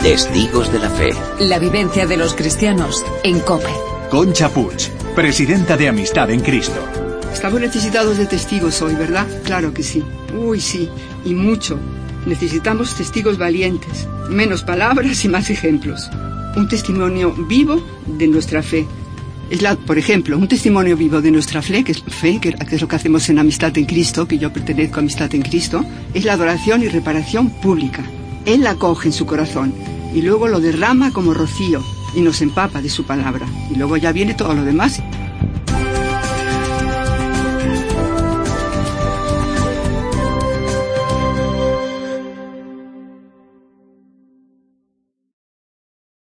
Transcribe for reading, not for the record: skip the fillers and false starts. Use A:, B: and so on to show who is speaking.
A: Testigos de la Fe.
B: La vivencia de los cristianos en COPE.
C: Concha Puig, presidenta de Amistad en Cristo.
D: Estamos necesitados de testigos hoy, ¿verdad? Claro que sí. Uy, sí, y mucho. Necesitamos testigos valientes, menos palabras y más ejemplos. Un testimonio vivo de nuestra fe. Por ejemplo, un testimonio vivo de nuestra fe, que es lo que hacemos en Amistad en Cristo, que yo pertenezco a Amistad en Cristo, es la adoración y reparación pública. Él la acoge en su corazón y luego lo derrama como rocío y nos empapa de su palabra. Y luego ya viene todo lo demás.